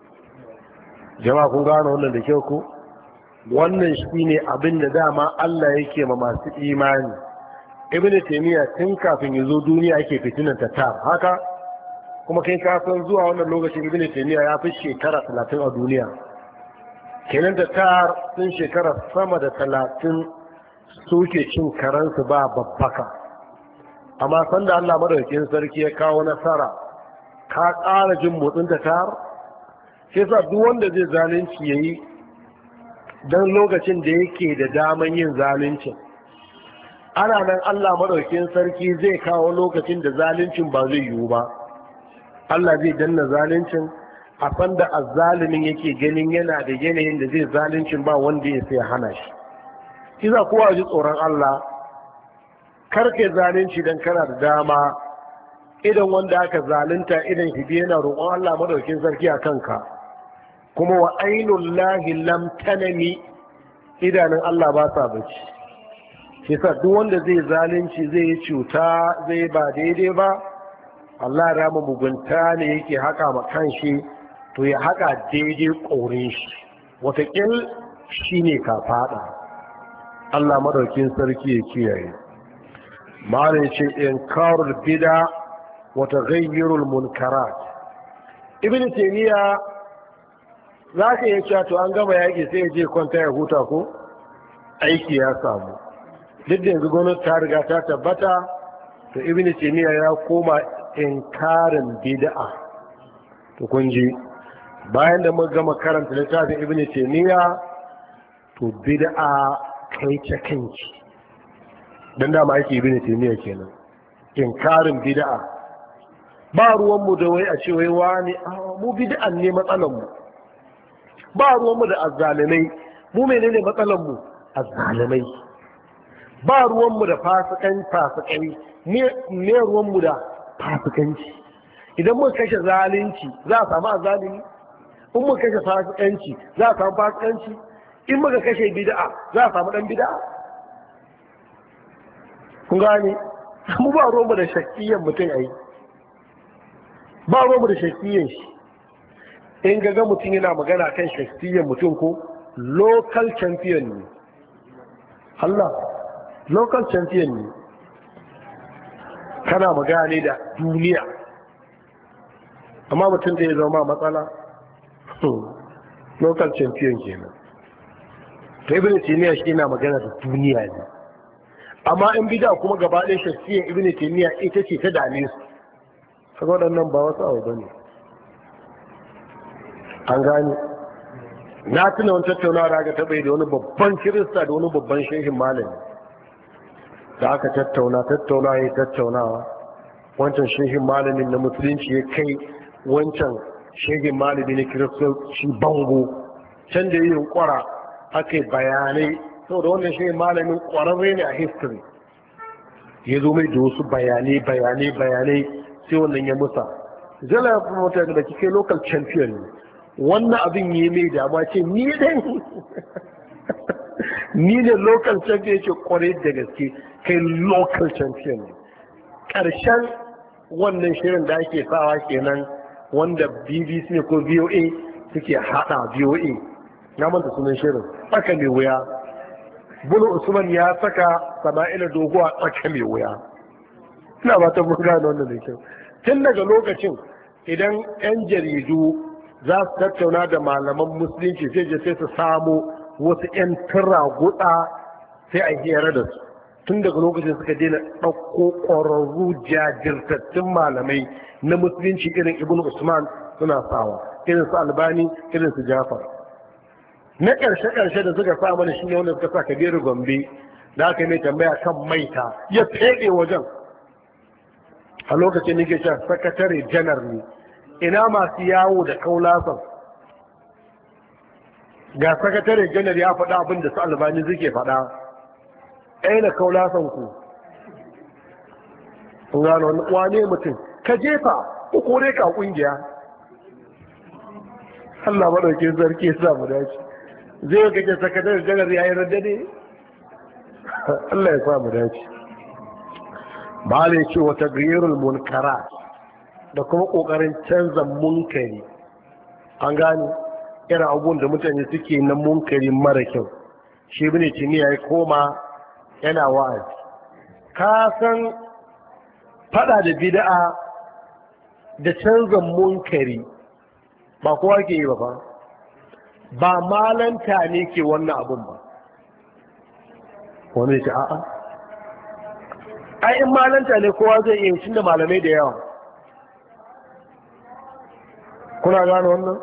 [SPEAKER 1] jama'a kun gano wannan da kyau ku? wannan shi ne abin da dama Allah yake ma masu imani. ibn taymiya tun kafin ya zo duniya yake fitinan ta tar haka kuma kai ka san zuwa wannan lokacin ibn taymiya ya fi shekara talatin a duniya kenan da tar sun shekara sama da talatin suke cin karansu ba babbaka. amma sanda Allah madaukakin sarki ya kawo nasara ka ƙara jin motsin ta tar sai sa duk wanda zai zalunci yayi dan lokacin da yake da daman yin zaluncin ana nan Allah madaukakin sarki zai kawo lokacin da zaluncin ba zai yiwu ba. Allah zai danna zaluncin a sanda azzalimin yake ganin yana da yanayin da zai zaluncin ba wanda ya sai hana shi. Kiza kowa ji tsoron Allah karke zalunci dan kana da dama idan wanda aka zalunta idan shi yana roƙon Allah madaukakin sarki a kanka kuma wa ainul lahi lam tanami idanun Allah ba sa bacci. Shi sa duk wanda zai zalunci zai yi cuta zai ba daidai ba Allah ya rama mugunta ne yake haka ma kanshi, to ya haka daidai ƙorin shi, wataƙil shi ne ka fada. Allah madaukin sarki ya kiyaye. Malin ce in karul bida wata gayyarul munkarat. Ibn Taymiya za ka yi cewa to an gama yaƙi sai ya je kwanta ya huta ko aiki ya samu. Duk da yanzu gwamnati ta riga ta tabbata, to Ibn Taymiya ya koma inkarin bid'a. To kun ji, bayan da muka gama karanta littafin Ibn Taymiya, to bid'a kai ta kanki. Dan dama ake Ibn Taymiya kenan. Inkarin bid'a. Ba ruwan mu da wai a ce wai wani mu bid'an ne matsalan mu. Ba ruwan mu da azzalimai. Mu menene matsalan mu? Azzalimai. Ba ruwan mu da fasikan fasikai. Me ruwan mu da fasikanci? Idan muka kashe zalunci za a samu azzalimi? In muka kashe fasikanci za a samu fasikanci? In muka kashe bid'a za a samu dan bid'a? Kun gane? Mu ba ruwan mu da shakkiyan mutum ai. Ba ruwan mu da shakkiyan shi. In ga mutum yana magana kan shakkiyan mutum ko local champion ne. Allah, local champion ne. Kana magana ne da duniya, amma mutum da ya zama matsala, local champion kenan. To Ibn Taymiya shi na magana da duniya ne, amma in bida kuma gaba ɗaya shakhsiyyar Ibn Taymiya ita ce ta dame su. Kaga waɗannan ba wasu abu bane. An gane. Na tuna wani tattaunawa da aka taɓa da wani babban kirista da wani babban shehin malami. Da aka tattauna tattauna ya tattaunawa, wancan shehin malamin na musulunci ya kai wancan shehin malami na kiristoci bango, can da yin kwara aka yi bayanai, saboda wannan shehin malamin kwararre ne a history, ya zo mai da wasu bayanai bayanai bayanai sai wannan ya musa jala ya kuma mutane da kike local champion ne, wannan abin yi mai dama ce ni ne ni ne local champion, ce kwarai da gaske kai local champion ne. Ƙarshen wannan shirin da ake sawa kenan, wanda B B C ne ko V O A suke hada V O A, na manta sunan shirin, tsaka mai wuya. Bulu Usman ya saka Sama'ila Doguwa tsaka mai wuya. Ina ba ta mun gane wannan da kyau. Tun daga lokacin idan 'yan jaridu za su tattauna da malaman musulunci sai je sai su samu wasu 'yan tura guda sai a hira da su. Tun daga lokacin suka daina ɗauko ƙwararru jajirtattun malamai na musulunci irin Ibn Usman suna sawa, irin su Albani, irin su Jafar. Na ƙarshe-ƙarshe da suka sa mana shine wanda suka sa Kabiru Gombe da aka mai tambaya kan maita ya fede wajen. A lokacin nake cewa sakatare janar ne, ina masu yawo da kaulasan. Ga sakatare janar ya faɗa abin da su Albani suke faɗa. Aina kaulasan ku? Kun gano wane mutum? Ka jefa ko kore ka kungiya. Allah madaukin sarki ya sa mu dace. Zai ga ke sakatare janar yayi radda ne? Allah ya sa mu dace. Ba ne ce wata gairul munkara da kuma kokarin canza munkari. An gane irin abubuwan da mutane suke na munkari mara kyau. Shi bane timiya ya koma yana wa'azi. Ka san fada da bid'a da canza munkari ba kowa ke yi ba fa, ba malanta ne ke wannan abun ba. Wani ce a'a, ai in malanta ne kowa zai iya cin da malamai da yawa. Kuna gano wannan?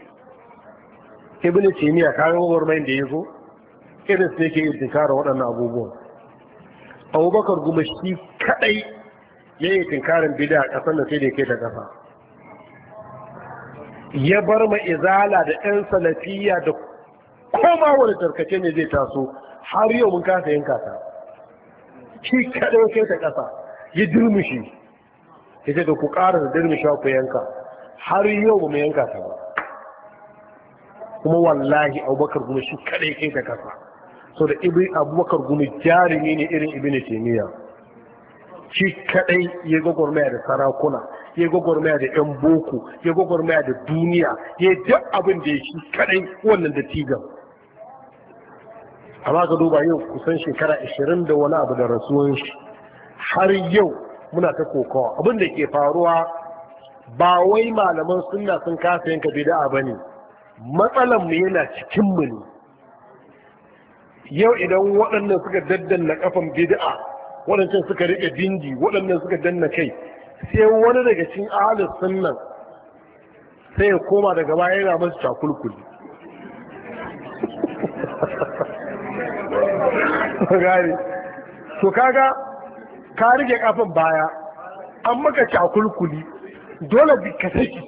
[SPEAKER 1] Ibn Taymiyyah kayan gwagwarmayin da ya zo irin su yake tinkara waɗannan abubuwan. Abubakar Guma shi kaɗai ya yi tinkarin bida a ƙasar da sai da ke da ƙasa. Ya bar ma izala da 'yan salafiya da koma wani tarkace ne zai taso, har yau mun kasa yanka ta. Shi kaɗai kai ta ƙasa ya durmushi, ya ce da ku ƙara da durmusha ku yanka, har yau ba mu yanka ta ba. Kuma wallahi Abubakar Guma shi kaɗai kai ta ƙasa. So da Abubakar Guma jarumi ne irin Ibn Taymiyyah. Shi kaɗai ya gwagwarmaya da sarakuna, ya gwagwarmaya da yan boko, ya gwagwarmaya da duniya, ya duk abin da ya shi kadai wannan da tigan. Amma ka duba yau kusan shekara ashirin da wani abu da rasuwan shi, har yau muna ta kokawa. Abin da ke faruwa ba wai malaman sunna sun kasa yanka bid'a bane, matsalan mu yana cikin mu ne. Yau idan waɗannan suka daddanna kafan bid'a, waɗancan suka rike dingi, waɗannan suka danna kai, sai wani daga cikin ahlus sunnan sai ya koma daga baya yana masu cakulkuli. gari to kaga ka rike kafan baya an maka cakulkuli, dole bi ka saki.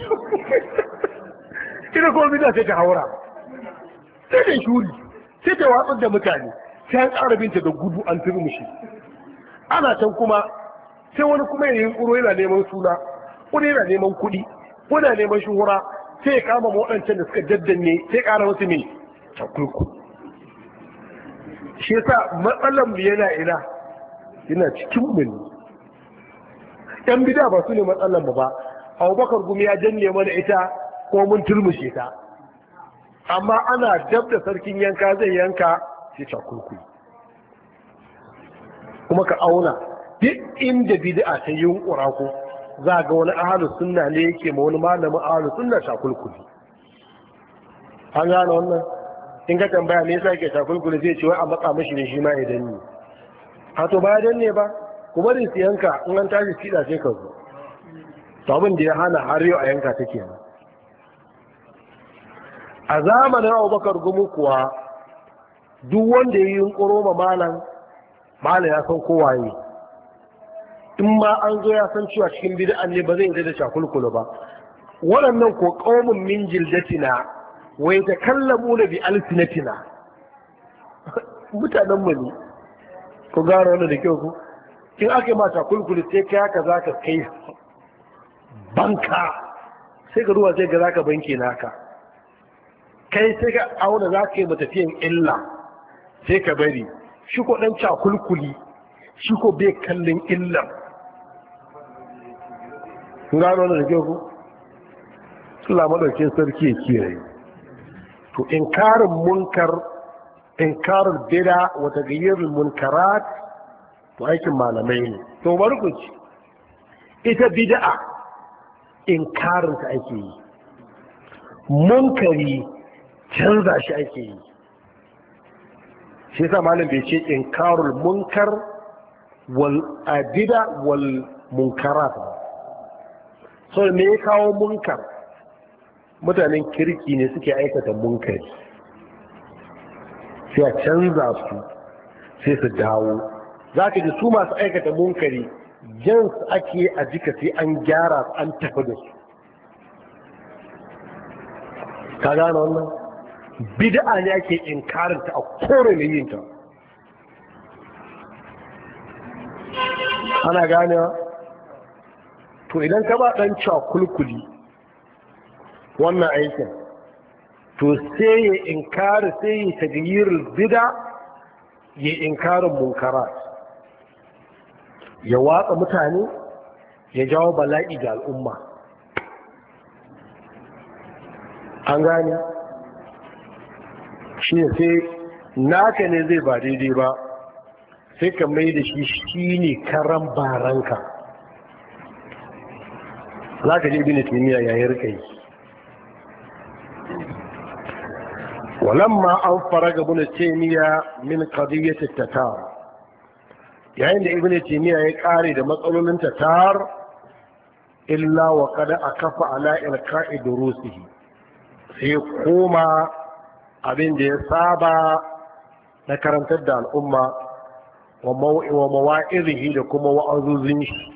[SPEAKER 1] ina kuma bida sai ta haura, sai ta shuri, sai ta watsar da mutane, sai an tsara binta da gudu an turmushi. Ana can kuma sai wani kuma ya yi ƙuro yana neman suna, wani yana neman kuɗi, wani yana neman shuhura, sai ya kama waɗancan da suka daddanne, sai ƙara wasu mai cakulkuli. Shi yasa matsalan mu yana ina yana cikin mu ne. Yan bida ba su ne matsalan mu ba. Abubakar Gumi ya danne mana ita ko mun turmushe ta. Amma ana dab da sarkin yanka zai yanka sai cakulkuli. Kuma ka auna duk inda bid'a ta yunkura ko za ga wani ahlus sunna ne yake ma wani malamin ahlus sunna cakulkuli. An gane wannan? In ka tambaya me yasa yake takulkuli zai ce wai a matsa mashi ne shi ma ya danne. A to ba ya danne ba, ku bari su yanka in an tashi fiɗa sai ka zo. To abin da ya hana har yau a yanka take nan. A zamanin Abubakar Gumi kuwa duk wanda ya yi yunkuro ma malam, malam ya san kowaye. In ma an zo ya san cewa cikin bid'an ne ba zai yi da takulkuli ba. Waɗannan ko qaumun min jildatina wai ta kallamu na bi alfinatina. Mutanenmu ne ku gara wani da kyau ku, in aka yi mata kulkuli sai kai haka za ka kai banka, sai ka ruwa sai ga za ka banke naka, kai sai ka auna za ka yi matafiyan illa sai ka bari. Shi ko ɗan cakulkuli shi ko bai kallon illan. ku gano wani da kyau ku, Allah maɗaukin sarki ya kiyaye. To inkarin munkar, inkarin bida wa tagayyurul munkarat to aikin malamai ne. To bari ku ci, ita bid'a inkarin ta ake yi, munkari canza shi ake yi. Shi yasa malam bai ce inkarul munkar wal bid'a wal munkarat ba. So me ya kawo munkar? Mutanen kirki ne suke aikata munkari, sai a canza su sai su dawo. Za ka ji su masu aikata munkari jan su ake a jika sai an gyara su an tafi da su. Ka gane wannan? Bid'a ne ake inkarinta a kore mai yinta. Ana ganewa? To idan ka ba ɗan cakulkuli wannan aikin, to sai ya inkari, sai ya tagayyirul bida, ya inkarin munkara, ya watsa mutane, ya jawo bala'i ga al'umma. An gane? Shi ne sai naka ne zai ba daidai ba, sai ka mai da shi shi ne karan baranka. Za ka ji ibn Taymiyyah yayin rikai. ولما أنفرج ابن تيمية من قضية التتار، يعني ابن تيمية يقاري ده مسألة من تتار إلا وقد أكف على إلقاء دروسه، سيقوم abin da ya saba na karantar da al'umma wa mawa'izihi da kuma wa'azuzin shi,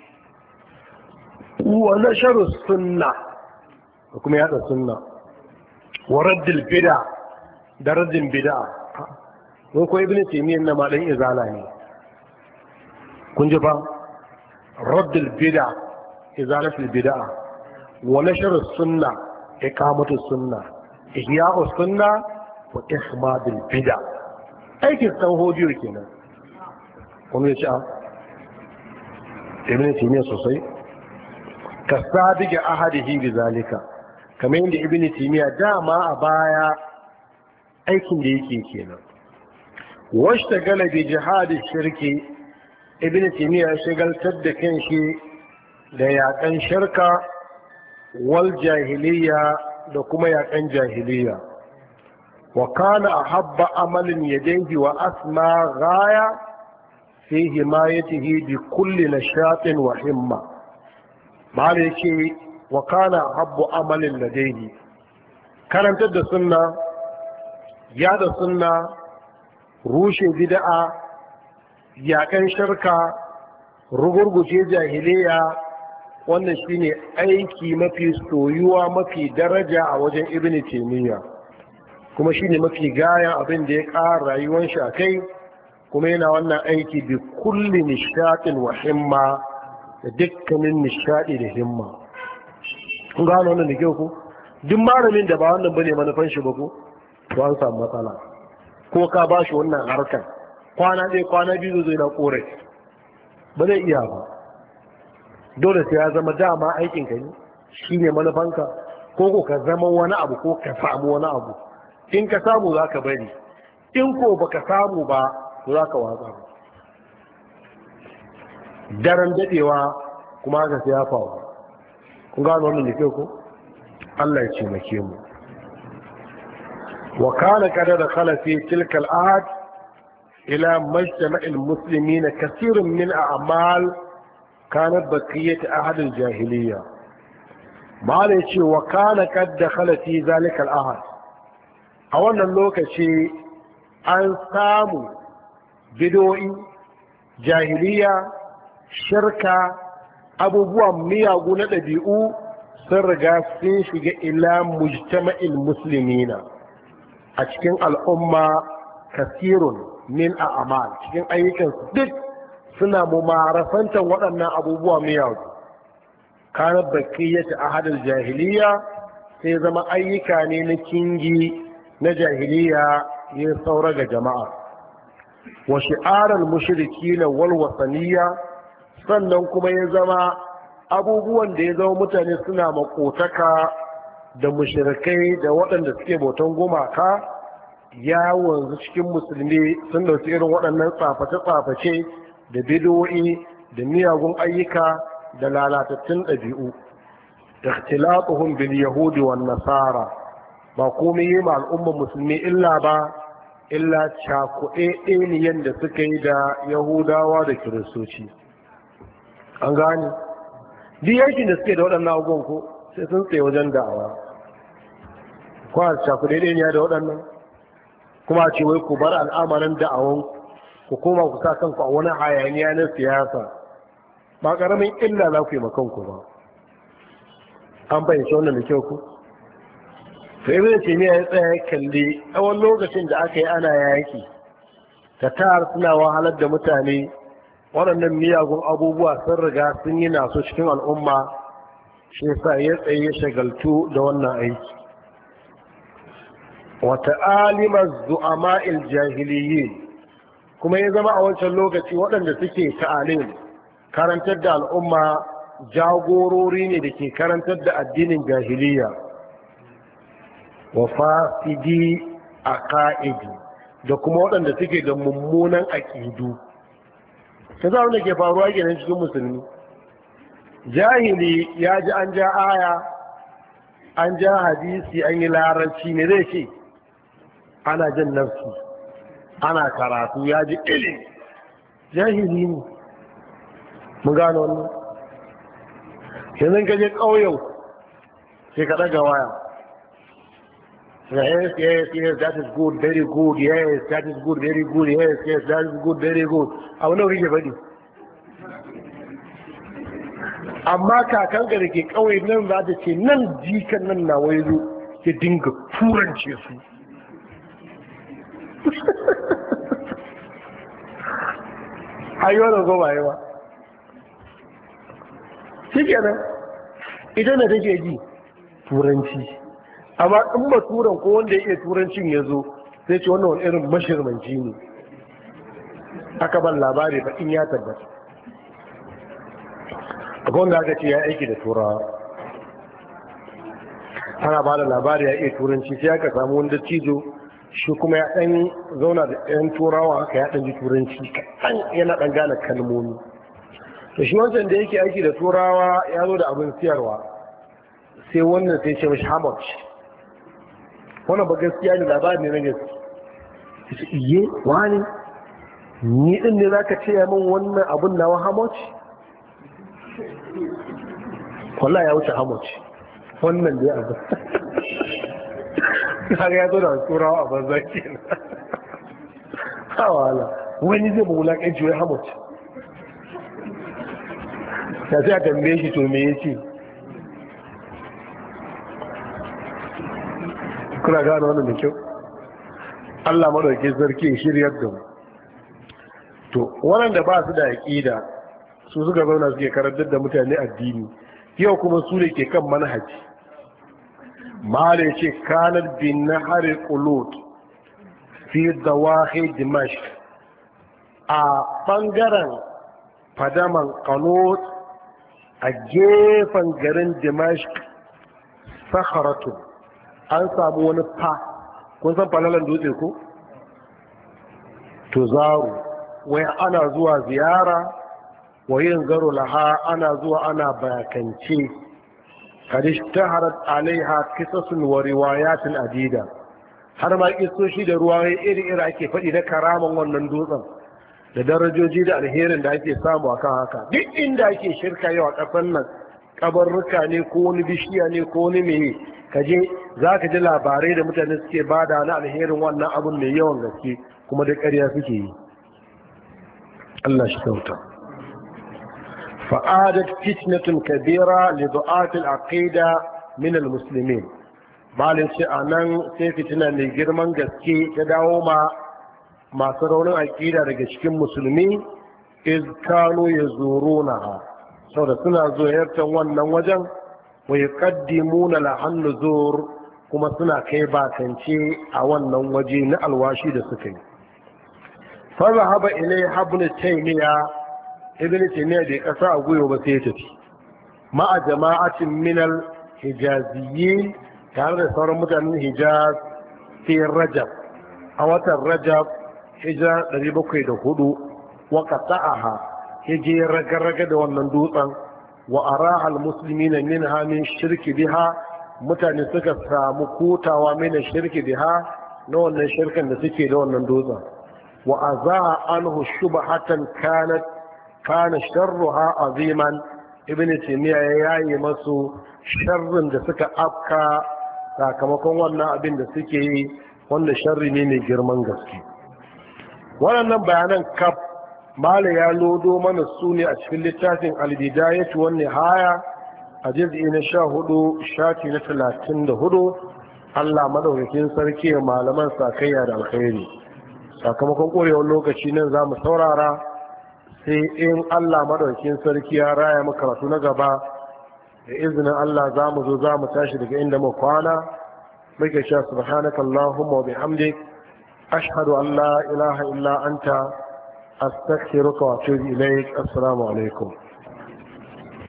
[SPEAKER 1] wa nasharu sunna da kuma yada sunna, wa raddil bid'a da raddin bid'a. Mun ko ibnu taymiyyah na ma dan izala ne, kun ji fa, raddil bid'a izalatul bid'a, wa nasharu sunna iqamatus sunna, ihya'us sunna wa ihmadul bid'a. Aikin san hodiyo kenan. Kuma ya ce ibn taymiyyah sosai. ka sadiga ahadihi bi zalika, kamar yadda ibn taymiya dama a baya aikin da yake kenan. washtagala bi jihadi shirki, ibn taymiya shagaltar da kanshi da yaƙan shirka wal jahiliya da kuma yaƙan jahiliya. wa kana ahabba amalin yadayhi wa asma ghaya fi himayatihi bi kulli nashatin wa himma. mala yake wa kana ahabbu amalin ladayhi, karantar da sunna, yada sunna, rushe bid'a, yaƙan shirka, rugurguje jahiliya, wannan shine aiki mafi soyuwa mafi daraja a wajen ibn taymiya, kuma shine mafi gayan abin da ya ƙara rayuwar shi akai, kuma yana wannan aiki bi kulli nishaɗin wa himma, da dukkanin nishaɗi da himma. kun gano wannan da kyau ku? duk malamin da ba wannan bane manufan shi ba ku, to an samu matsala. ko ka ba shi wannan harkar kwana ɗaya kwana biyu zai na kore, ba zai iya ba. dole sai ya zama dama aikinka ne, shi ne manufanka, ko ko ka zama wani abu ko ka samu wani abu. in ka samu za ka bari, in ko ba ka samu ba za ka watsa. daren daɗewa kuma haka sai ya faru. kun gano wannan da ke ko? Allah ya ce make mu. wa kana kada da khala fi tilka al-ahad ila majtama'il muslimin kathirun min a'mal kanat baqiyat ahad al-jahiliyya. malai ce wa kana kad dakhala fi zalika al-ahad, a wannan lokaci an samu bid'o'i, jahiliya, shirka, abubuwan miyagu na ɗabi'u sun riga sun shiga ila mujtama'il muslimina a cikin al'umma kasirun min a'mal, cikin ayyukan duk suna mumarasantar waɗannan abubuwa miyagu. kana bakiyyata ahadul jahiliya, sai zama ayyuka ne na kingi na jahiliya ya saura ga jama'a. wa shi'arar mushriki na walwasaniya, sannan kuma ya zama abubuwan da ya zama mutane suna makotaka da mushrikai da waɗanda suke bautan gumaka ya wanzu cikin musulmi sun dauki irin waɗannan tsaface-tsaface da bidoyi da miyagun ayyuka da lalatattun ɗabi'u. da ikhtilatuhum bil yahudi wan nasara, ba komai yi ma al'ummar musulmi illa ba illa cakuɗe ɗeniyan da suka yi da yahudawa da kiristoci. an gane duk yankin da suke da waɗannan abubuwan ko sai sun tsaye wajen da'awa, kwa cakuɗe ɗeniya da waɗannan, kuma a ce wai ku bar al'amarin da'awan ku koma ku sa kanku a wani hayaniya na siyasa, ba ƙaramin illa za ku yi makanku ba. an fahimci wannan da kyau ku? to ibn taymiya ya tsaya ya kalli tsawon lokacin da aka yi ana yaki, tatar suna wahalar da mutane, waɗannan miyagun abubuwa sun riga sun yi naso cikin al'umma, shi yasa ya tsaye ya shagaltu da wannan aiki. wata alimar zu'ama'il jahiliyyin, kuma ya zama a wancan lokaci waɗanda suke ta'alim karantar da al'umma jagorori ne da ke karantar da addinin jahiliya. wa fasidi a ka'idi, da kuma waɗanda suke da mummunan aƙidu. ta za da ke faruwa kenan cikin musulmi. jahili ya ji an ja aya, an ja hadisi, an yi larabci, ne zai ce ana jin nafsi, ana karatu, ya ji ilimi. jahili ne. mun gano wannan. yanzu ka je ƙauyen sai ka ɗaga waya, yes, yes, yes, that is good, very good, yes, that is good, very good, yes, yes, that is good, very good. abu nawa kike faɗi? amma kakan da ke kawai nan za ta ce nan jikan nan na wai zo ya dinga turance su. ayyuwa da goma yawa shi kenan ita da take ji turanci, amma in ba turan ko wanda ya iya turancin ya zo sai ce wannan wani irin mashirmanci ne. aka ban labari ba in ya tabbata. akwai wanda aka ce ya aiki da turawa, ana ba da labari ya iya turanci, sai aka samu wanda cizo shi kuma ya ɗan zauna da ɗan turawa haka ya ɗan ji turanci kaɗan yana ɗan gane kalmomi. To shi wancan da yake aiki da turawa ya zo da abin siyarwa, sai wannan sai ce mashi hamad, wannan ba gaskiya ne, labari ne na gaske. sai iye wani ni ɗin ne za ka ce min wannan abin nawa hamad? wallah ya wuce hamad wannan dai abu har ya zo da turawa a banza kenan. hawala wani zai mawulaƙanci wai hamad ya sai a tambaye shi to me ya ce? kuna gano wannan da kyau? Allah madauke sarki shiryar da mu. To waɗanda ba su da aƙida su suka zauna suke karantar da mutane addini, yau kuma su ne ke kan manhaji. mala ce kanar bin nahari qulud fi dawahi dimashq, a ɓangaren fadaman qanut a gefen garin dimashq, sakharatu an samu wani fa, kun san falalan dutse ko? to zaru wai ana zuwa ziyara wa yin garo laha, ana zuwa ana bakance. kadish taharat alaiha kisasun wa riwayatin adida, har ma kisoshi da ruwaye iri-iri ake faɗi na karaman wannan dutsen da darajoji da alherin da ake samu akan haka. Duk inda ake shirka yau a ƙasar nan, kabarruka ne ko wani bishiya ne ko wani meye, kaje za ka ji labarai da mutane suke bada na alherin wannan abun mai yawan gaske, kuma da ƙarya suke yi. Allah shi kyauta. fa'adat fitnatun kabira li du'atil aqida min almuslimin, malin ce anan sai fitina mai girman gaske ta dawo ma masu raunin aqida daga cikin musulmi, iz kanu yazurunaha, saboda suna ziyartar wannan wajen, wa yuqaddimuna lahan nuzur, kuma suna kai bakance a wannan waje na alwashi da suka yi. fa zahaba ilayha ibn taymiya, ibn taymiya da kasa a goyo ba sai ya tafi ma'a jama'atin min al-hijaziyyin, tare da sauran mutanen hijaz, fi rajab, a watan rajab hijira ɗari bakwai da hudu, wa qata'aha, yaje raga-raga da wannan dutsen, wa araha al-muslimina minha min shirki biha, mutane suka samu kutawa min shirki biha na wannan shirkan da suke da wannan dutsen, wa azaha anhu shubhatan kanat kana sharruha aziman, ibn taymiya ya yayi masu sharrin da suka afka sakamakon wannan abin da suke yi, wanda sharri ne mai girman gaske. Waɗannan bayanan kaf mala ya lodo mana su ne a cikin littafin al-bidayatu wan nihaya a juz'i na sha hudu shafi na talatin da hudu. Allah madaukakin sarki ya malaman sakayya da alkhairi. Sakamakon korewar lokaci nan za mu saurara, sai in Allah madaukakin sarki ya raya mu karatu na gaba da izinin Allah za mu zo za mu tashi daga inda mu kwana. muke cewa subhanaka allahumma wa bihamdik ashhadu an la ilaha illa anta astaghfiruka wa atubu ilaik. Assalamu alaikum.